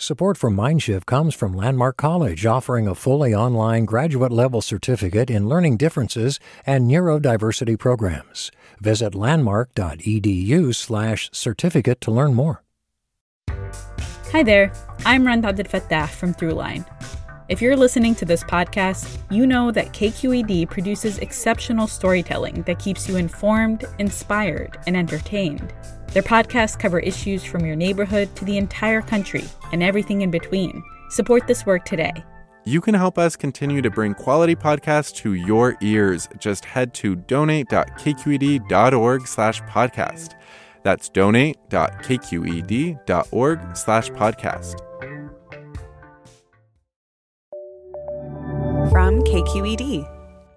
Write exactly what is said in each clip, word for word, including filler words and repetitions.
Support for MindShift comes from Landmark College, offering a fully online graduate-level certificate in learning differences and neurodiversity programs. Visit landmark.edu slash certificate to learn more. Hi there, I'm Randa Abdel Fattah from Throughline. If you're listening to this podcast, you know that K Q E D produces exceptional storytelling that keeps you informed, inspired, and entertained. Their podcasts cover issues from your neighborhood to the entire country and everything in between. Support this work today. You can help us continue to bring quality podcasts to your ears. Just head to donate.kqed.org slash podcast. That's donate.kqed.org slash podcast. From K Q E D.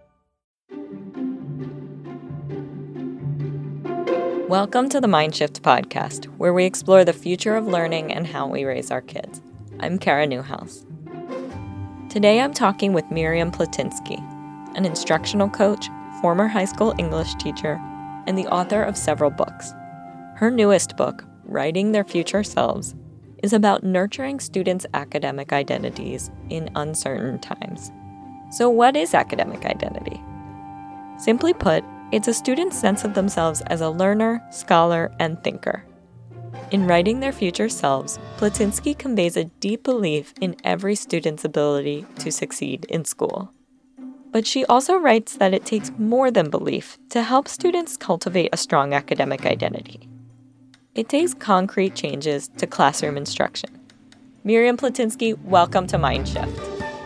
Welcome to the MindShift podcast, where we explore the future of learning and how we raise our kids. I'm Kara Newhouse. Today I'm talking with Miriam Platinsky, an instructional coach, former high school English teacher, and the author of several books. Her newest book, Writing Their Future Selves, is about nurturing students' academic identities in uncertain times. So what is academic identity? Simply put, it's a student's sense of themselves as a learner, scholar, and thinker. In Writing Their Future Selves, Platinsky conveys a deep belief in every student's ability to succeed in school. But she also writes that it takes more than belief to help students cultivate a strong academic identity. It takes concrete changes to classroom instruction. Miriam Platinsky, welcome to MindShift.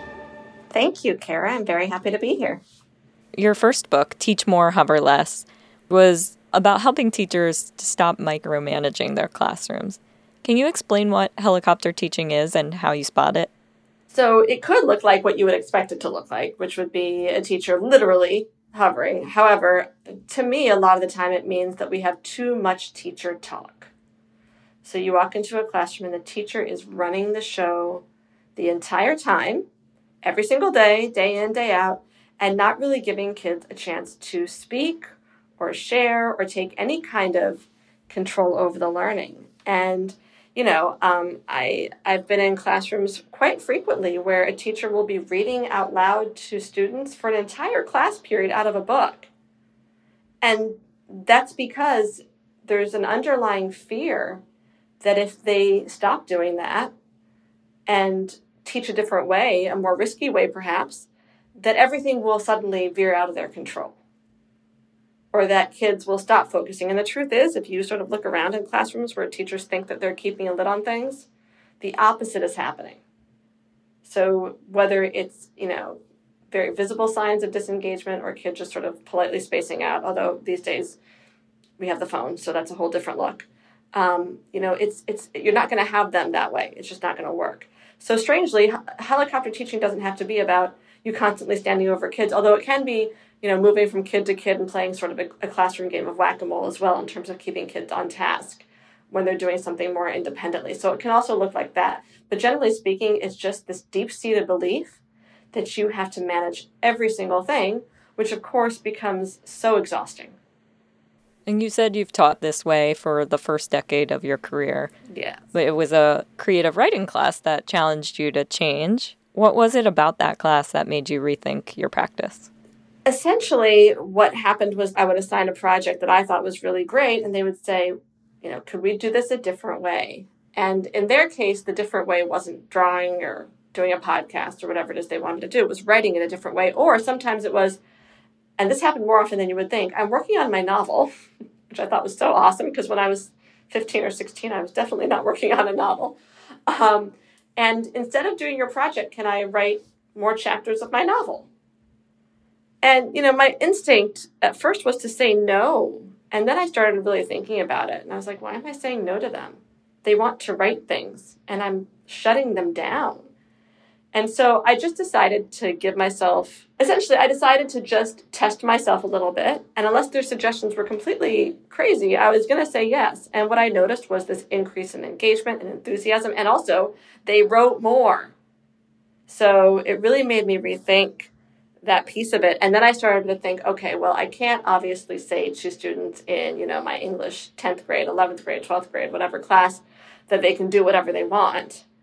Thank you, Kara. I'm very happy to be here. Your first book, Teach More, Hover Less, was about helping teachers to stop micromanaging their classrooms. Can you explain what helicopter teaching is and how you spot it? So it could look like what you would expect it to look like, which would be a teacher literally hovering. However, to me, a lot of the time it means that we have too much teacher talk. So you walk into a classroom and the teacher is running the show the entire time, every single day, day in, day out, and not really giving kids a chance to speak or share or take any kind of control over the learning. And, you know, um, I, I've been in classrooms quite frequently where a teacher will be reading out loud to students for an entire class period out of a book. And that's because there's an underlying fear that if they stop doing that and teach a different way, a more risky way perhaps, that everything will suddenly veer out of their control, or that kids will stop focusing. And the truth is, if you sort of look around in classrooms where teachers think that they're keeping a lid on things, the opposite is happening. So whether it's, you know, very visible signs of disengagement or kids just sort of politely spacing out, although these days we have the phone, so that's a whole different look. Um, you know, it's it's you're not going to have them that way. It's just not going to work. So strangely, helicopter teaching doesn't have to be about you constantly standing over kids, although it can be, you know, moving from kid to kid and playing sort of a, a classroom game of whack-a-mole as well in terms of keeping kids on task when they're doing something more independently. So it can also look like that. But generally speaking, it's just this deep-seated belief that you have to manage every single thing, which of course becomes so exhausting. And you said you've taught this way for the first decade of your career. Yeah. But it was a creative writing class that challenged you to change. What was it about that class that made you rethink your practice? Essentially, what happened was I would assign a project that I thought was really great, and they would say, you know, could we do this a different way? And in their case, the different way wasn't drawing or doing a podcast or whatever it is they wanted to do. It was writing in a different way. Or sometimes it was, and this happened more often than you would think, I'm working on my novel, which I thought was so awesome because when I was fifteen or sixteen, I was definitely not working on a novel. Um, and instead of doing your project, can I write more chapters of my novel? And, you know, my instinct at first was to say no. And then I started really thinking about it. And I was like, why am I saying no to them? They want to write things, and I'm shutting them down. And so I just decided to give myself, essentially, I decided to just test myself a little bit. And unless their suggestions were completely crazy, I was going to say yes. And what I noticed was this increase in engagement and enthusiasm. And also, they wrote more. So it really made me rethink that piece of it. And then I started to think, okay, well, I can't obviously say to students in, you know, my English tenth grade, eleventh grade, twelfth grade, whatever class, that they can do whatever they want.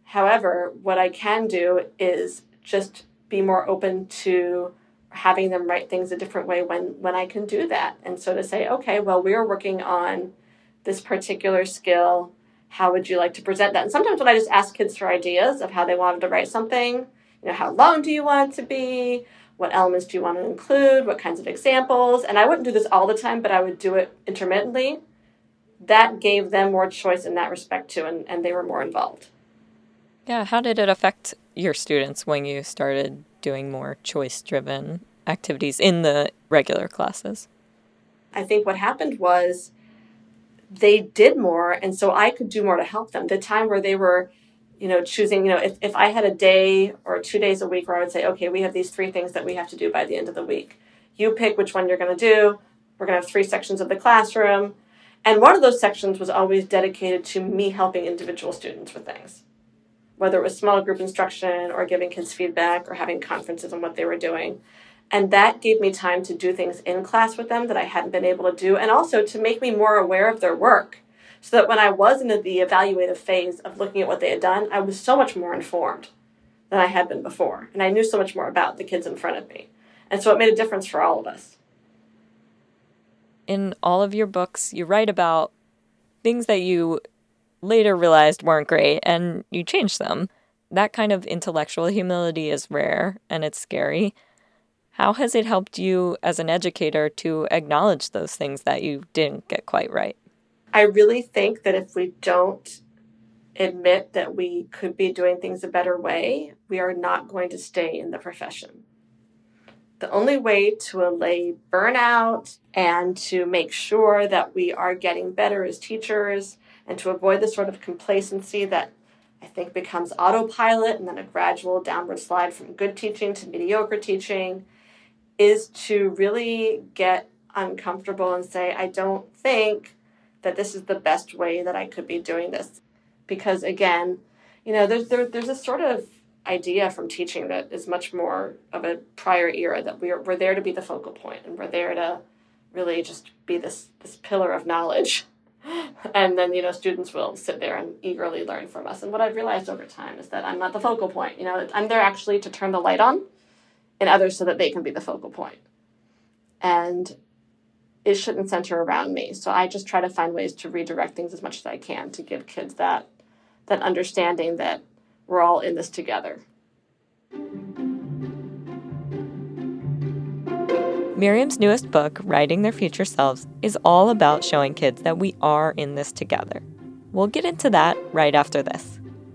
However, what I can do is just be more open to having them write things a different way when, when I can do that. And so to say, okay, well, we're working on this particular skill. How would you like to present that? And sometimes when I just ask kids for ideas of how they wanted to write something, you know, how long do you want it to be? What elements do you want to include? What kinds of examples? And I wouldn't do this all the time, but I would do it intermittently. That gave them more choice in that respect too, and, and they were more involved. Yeah, how did it affect your students when you started doing more choice-driven activities in the regular classes? I think what happened was they did more, and so I could do more to help them. The time where they were, you know, choosing, you know, if, if I had a day or two days a week where I would say, okay, we have these three things that we have to do by the end of the week. You pick which one you're going to do. We're going to have three sections of the classroom. And one of those sections was always dedicated to me helping individual students with things, whether it was small group instruction or giving kids feedback or having conferences on what they were doing. And that gave me time to do things in class with them that I hadn't been able to do, and also to make me more aware of their work, so that when I was in the evaluative phase of looking at what they had done, I was so much more informed than I had been before. And I knew so much more about the kids in front of me. And so it made a difference for all of us. In all of your books, you write about things that you later realized weren't great, and you changed them. That kind of intellectual humility is rare, and it's scary. How has it helped you as an educator to acknowledge those things that you didn't get quite right? I really think that if we don't admit that we could be doing things a better way, we are not going to stay in the profession. The only way to allay burnout and to make sure that we are getting better as teachers and to avoid the sort of complacency that I think becomes autopilot and then a gradual downward slide from good teaching to mediocre teaching is to really get uncomfortable and say, I don't think that this is the best way that I could be doing this. Because again, you know, there's there, there's a sort of idea from teaching that is much more of a prior era, that we're we're there to be the focal point and we're there to really just be this this pillar of knowledge. And then, you know, students will sit there and eagerly learn from us. And what I've realized over time is that I'm not the focal point. You know, I'm there actually to turn the light on in others so that they can be the focal point. And it shouldn't center around me. So I just try to find ways to redirect things as much as I can to give kids that that understanding that we're all in this together. Miriam's newest book, Writing Their Future Selves, is all about showing kids that we are in this together. We'll get into that right after this.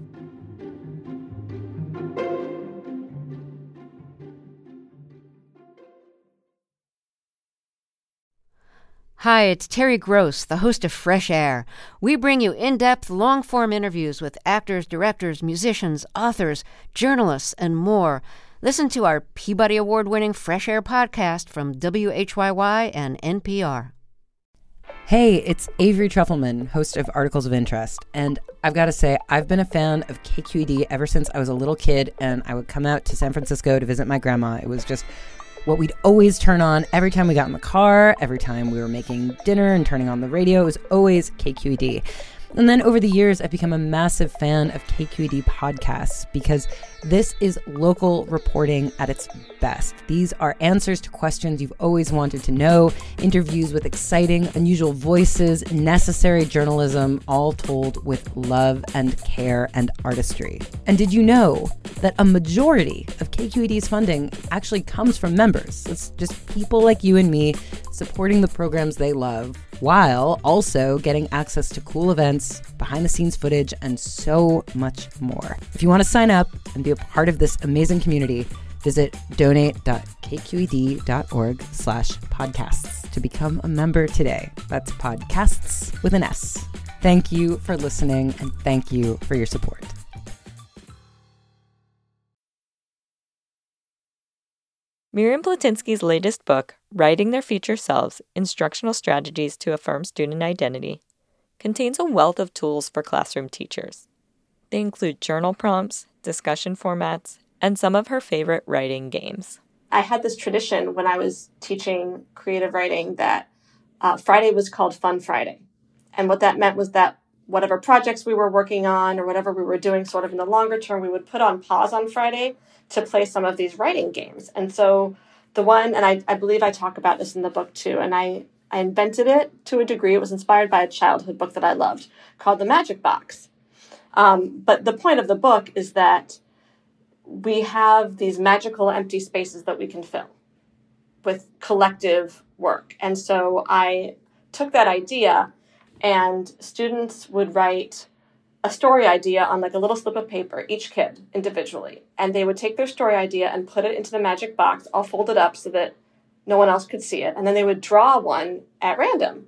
Hi, it's Terry Gross, the host of Fresh Air. We bring you in-depth, long-form interviews with actors, directors, musicians, authors, journalists, and more. Listen to our Peabody Award-winning Fresh Air podcast from W H Y Y and N P R. Hey, it's Avery Trufelman, host of Articles of Interest. And I've got to say, I've been a fan of K Q E D ever since I was a little kid, and I would come out to San Francisco to visit my grandma. It was just what we'd always turn on every time we got in the car, every time we were making dinner and turning on the radio. It was always K Q E D. And then over the years, I've become a massive fan of K Q E D podcasts because this is local reporting at its best. These are answers to questions you've always wanted to know, interviews with exciting, unusual voices, necessary journalism, all told with love and care and artistry. And did you know that a majority of K Q E D's funding actually comes from members? It's just people like you and me supporting the programs they love, while also getting access to cool events, behind-the-scenes footage, and so much more. If you want to sign up and be a part of this amazing community, visit donate.kqed.org slash podcasts to become a member today. That's podcasts with an S. Thank you for listening, and thank you for your support. Miriam Platinsky's latest book, Writing Their Future Selves, Instructional Strategies to Affirm Student Identity, contains a wealth of tools for classroom teachers. They include journal prompts, discussion formats, and some of her favorite writing games. I had this tradition when I was teaching creative writing that uh, Friday was called Fun Friday. And what that meant was that whatever projects we were working on or whatever we were doing sort of in the longer term, we would put on pause on Friday to play some of these writing games. And so the one, and I, I believe I talk about this in the book too, and I, I invented it to a degree. It was inspired by a childhood book that I loved called The Magic Box. Um, but the point of the book is that we have these magical empty spaces that we can fill with collective work. And so I took that idea, and students would write a story idea on like a little slip of paper, each kid individually. And they would take their story idea and put it into the magic box, all folded up so that no one else could see it. And then they would draw one at random.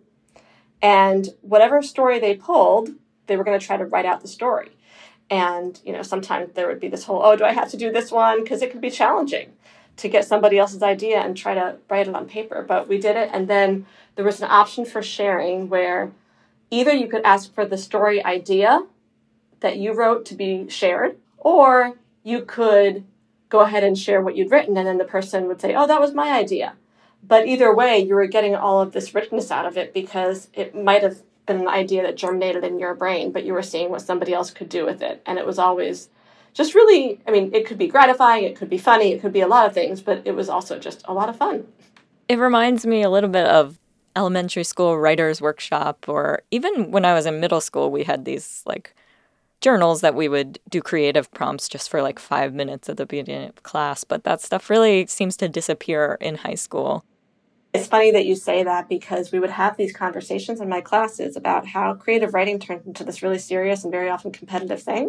And whatever story they pulled, they were going to try to write out the story. And, you know, sometimes there would be this whole, oh, do I have to do this one? Because it could be challenging to get somebody else's idea and try to write it on paper. But we did it. And then there was an option for sharing where either you could ask for the story idea that you wrote to be shared, or you could go ahead and share what you'd written. And then the person would say, oh, that was my idea. But either way, you were getting all of this richness out of it because it might have been an idea that germinated in your brain, but you were seeing what somebody else could do with it. And it was always just really, I mean, it could be gratifying, it could be funny, it could be a lot of things, but it was also just a lot of fun. It reminds me a little bit of elementary school writer's workshop, or even when I was in middle school, we had these like journals that we would do creative prompts just for like five minutes at the beginning of class. But that stuff really seems to disappear in high school. It's funny that you say that because we would have these conversations in my classes about how creative writing turned into this really serious and very often competitive thing.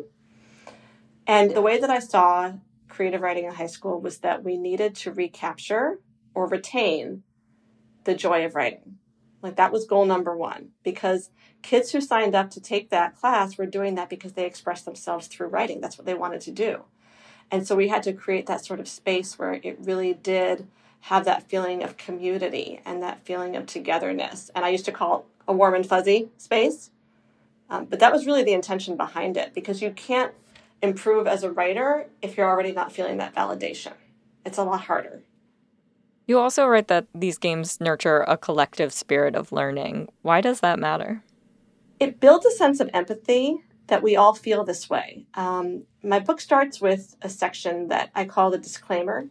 And the way that I saw creative writing in high school was that we needed to recapture or retain the joy of writing. Like that was goal number one, because kids who signed up to take that class were doing that because they expressed themselves through writing. That's what they wanted to do. And so we had to create that sort of space where it really did have that feeling of community and that feeling of togetherness. And I used to call it a warm and fuzzy space. Um, but that was really the intention behind it, because you can't improve as a writer if you're already not feeling that validation. It's a lot harder. You also write that these games nurture a collective spirit of learning. Why does that matter? It builds a sense of empathy that we all feel this way. Um, my book starts with a section that I call the disclaimer.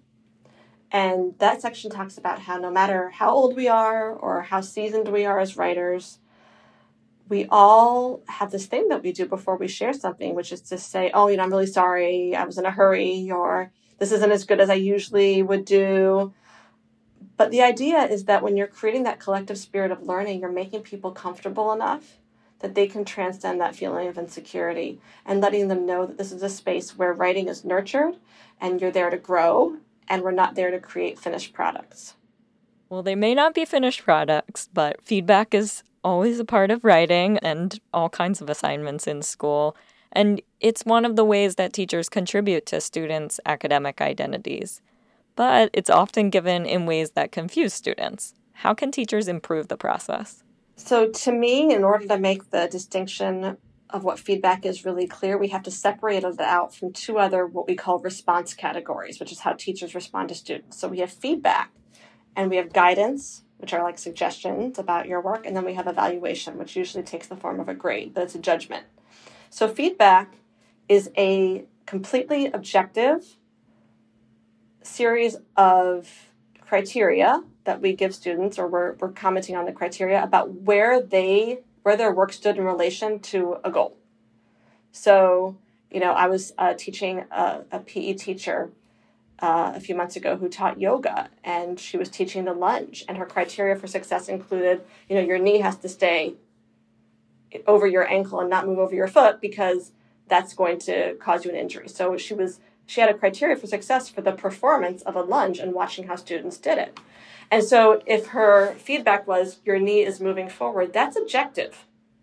And that section talks about how no matter how old we are or how seasoned we are as writers, we all have this thing that we do before we share something, which is to say, oh, you know, I'm really sorry, I was in a hurry, or this isn't as good as I usually would do. But the idea is that when you're creating that collective spirit of learning, you're making people comfortable enough that they can transcend that feeling of insecurity and letting them know that this is a space where writing is nurtured and you're there to grow and we're not there to create finished products. Well, they may not be finished products, but feedback is always a part of writing and all kinds of assignments in school. And it's one of the ways that teachers contribute to students' academic identities. But it's often given in ways that confuse students. How can teachers improve the process? So to me, in order to make the distinction of what feedback is really clear, we have to separate it out from two other what we call response categories, which is how teachers respond to students. So we have feedback and we have guidance, which are like suggestions about your work, and then we have evaluation, which usually takes the form of a grade, but it's a judgment. So feedback is a completely objective series of criteria that we give students, or we're, we're commenting on the criteria about where they where their work stood in relation to a goal. So, you know, I was uh, teaching a, a P E teacher uh, a few months ago who taught yoga, and she was teaching the lunge, and her criteria for success included, you know, your knee has to stay over your ankle and not move over your foot because that's going to cause you an injury. So she was she had a criteria for success for the performance of a lunge and watching how students did it. And so if her feedback was, your knee is moving forward, that's objective.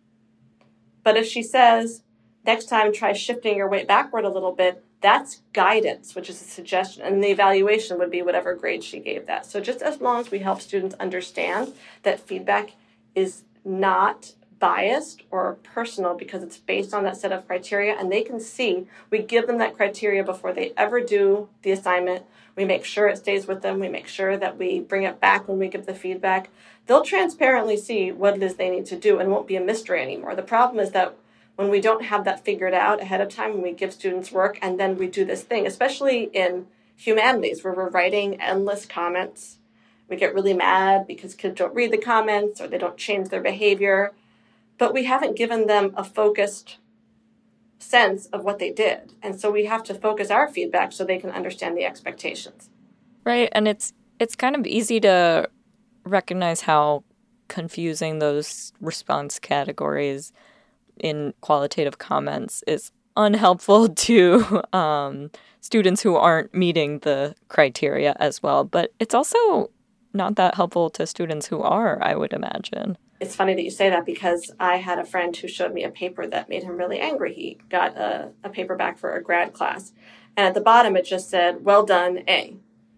But if she says, next time try shifting your weight backward a little bit, that's guidance, which is a suggestion. And the evaluation would be whatever grade she gave that. So just as long as we help students understand that feedback is not biased or personal because it's based on that set of criteria, and they can see, we give them that criteria before they ever do the assignment. We make sure it stays with them. We make sure that we bring it back when we give the feedback. They'll transparently see what it is they need to do and it won't be a mystery anymore. The problem is that when we don't have that figured out ahead of time, when we give students work and then we do this thing, especially in humanities where we're writing endless comments. We get really mad because kids don't read the comments or they don't change their behavior, but we haven't given them a focused sense of what they did. And so we have to focus our feedback so they can understand the expectations. Right, and it's it's kind of easy to recognize how confusing those response categories in qualitative comments is unhelpful to um, students who aren't meeting the criteria as well. But it's also not that helpful to students who are, I would imagine. It's funny that you say that because I had a friend who showed me a paper that made him really angry. He got a, a paper back for a grad class. And at the bottom, it just said, well done, A.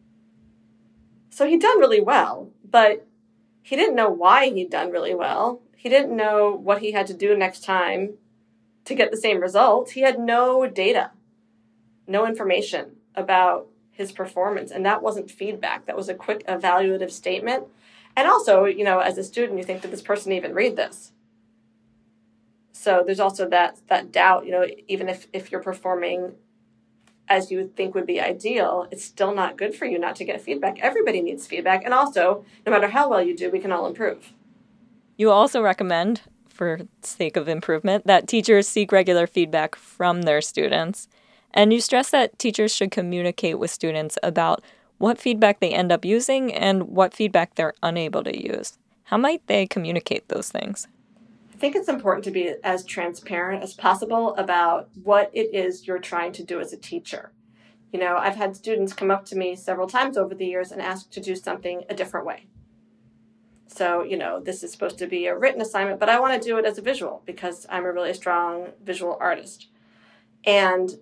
So he'd done really well, but he didn't know why he'd done really well. He didn't know what he had to do next time to get the same result. He had no data, no information about his performance. And that wasn't feedback. That was a quick evaluative statement. And also, you know, as a student, you think, did this person even read this? So there's also that that doubt, you know, even if, if you're performing as you would think would be ideal, it's still not good for you not to get feedback. Everybody needs feedback. And also, no matter how well you do, we can all improve. You also recommend, for sake of improvement, that teachers seek regular feedback from their students. And you stress that teachers should communicate with students about what feedback they end up using and what feedback they're unable to use. How might they communicate those things? I think it's important to be as transparent as possible about what it is you're trying to do as a teacher. You know, I've had students come up to me several times over the years and ask to do something a different way. So, you know, this is supposed to be a written assignment, but I want to do it as a visual because I'm a really strong visual artist. And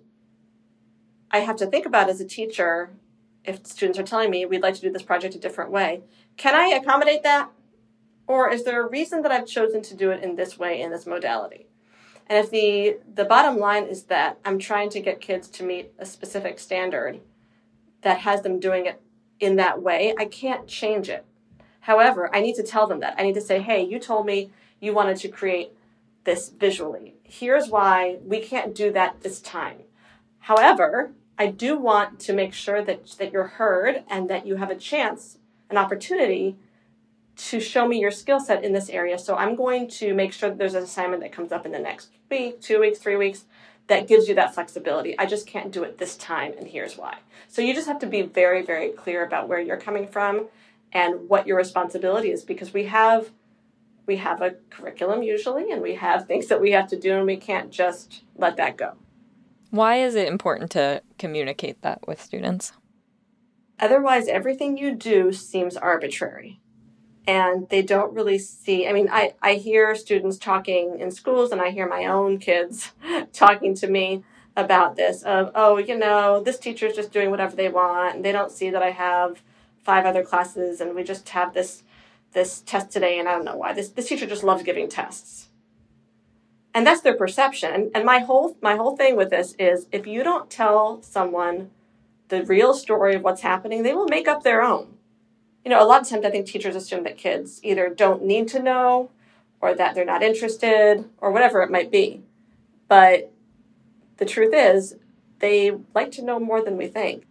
I have to think about as a teacher, if students are telling me we'd like to do this project a different way, can I accommodate that? Or is there a reason that I've chosen to do it in this way, in this modality? And if the, the bottom line is that I'm trying to get kids to meet a specific standard that has them doing it in that way, I can't change it. However, I need to tell them that. I need to say, hey, you told me you wanted to create this visually. Here's why we can't do that this time. However, I do want to make sure that, that you're heard and that you have a chance, an opportunity to show me your skill set in this area. So I'm going to make sure that there's an assignment that comes up in the next week, two weeks, three weeks, that gives you that flexibility. I just can't do it this time, and here's why. So you just have to be very, very clear about where you're coming from and what your responsibility is, because we have we have a curriculum usually, and we have things that we have to do, and we can't just let that go. Why is it important to communicate that with students? Otherwise, everything you do seems arbitrary. And they don't really see, I mean, I, I hear students talking in schools, and I hear my own kids talking to me about this of, oh, you know, this teacher's just doing whatever they want, and they don't see that I have five other classes, and we just have this this test today, and I don't know why. This this teacher just loves giving tests. And that's their perception. And my whole my whole thing with this is, if you don't tell someone the real story of what's happening, they will make up their own. You know, a lot of times I think teachers assume that kids either don't need to know or that they're not interested or whatever it might be. But the truth is, they like to know more than we think.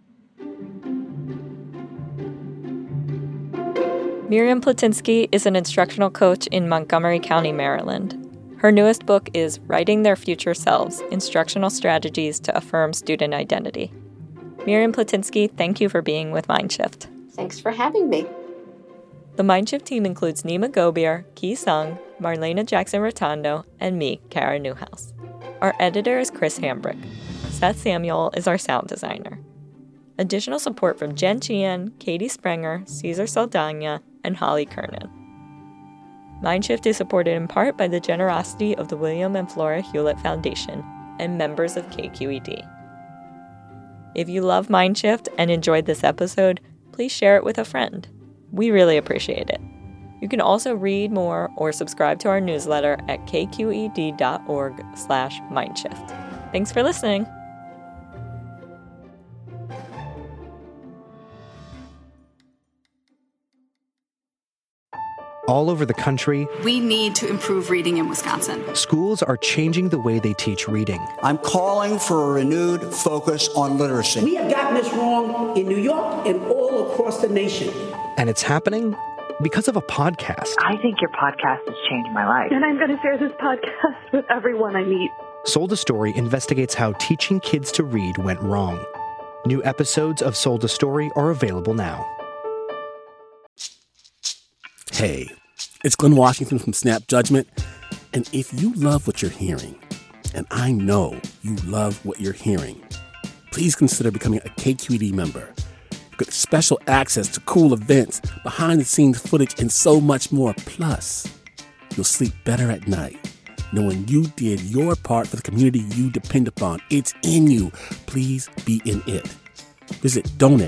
Miriam Platinsky is an instructional coach in Montgomery County, Maryland. Her newest book is Writing Their Future Selves, Instructional Strategies to Affirm Student Identity. Miriam Platinsky, thank you for being with Mindshift. Thanks for having me. The Mindshift team includes Nima Gobier, Ki Sung, Marlena Jackson-Rotondo, and me, Kara Newhouse. Our editor is Chris Hambrick. Seth Samuel is our sound designer. Additional support from Jen Chien, Katie Sprenger, Cesar Saldana, and Holly Kernan. Mindshift is supported in part by the generosity of the William and Flora Hewlett Foundation and members of K Q E D. If you love Mindshift and enjoyed this episode, please share it with a friend. We really appreciate it. You can also read more or subscribe to our newsletter at kqed.org slash mindshift. Thanks for listening. all over the country. We need to improve reading in Wisconsin. Schools are changing the way they teach reading. I'm calling for a renewed focus on literacy. We have gotten this wrong in New York and all across the nation. And it's happening because of a podcast. I think your podcast has changed my life. And I'm going to share this podcast with everyone I meet. Sold a Story investigates how teaching kids to read went wrong. New episodes of Sold a Story are available now. Hey, it's Glenn Washington from Snap Judgment. And if you love what you're hearing, and I know you love what you're hearing, please consider becoming a K Q E D member. Get special access to cool events, behind-the-scenes footage, and so much more. Plus, you'll sleep better at night knowing you did your part for the community you depend upon. It's in you. Please be in it. Visit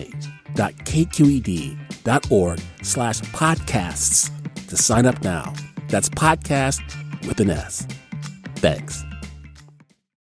donate.kqed.org slash podcasts to sign up now. That's podcast with an S. Thanks.